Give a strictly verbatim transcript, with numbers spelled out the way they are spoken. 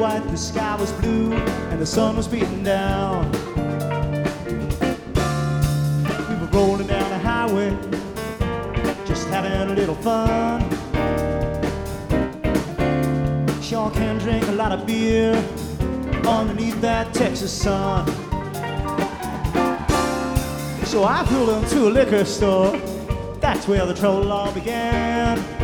white, the sky was blue, and the sun was beating down. We were rolling down the highway, just having a little fun. Sure can drink a lot of beer underneath that Texas sun. So I pulled into a liquor store, that's where the trouble all began.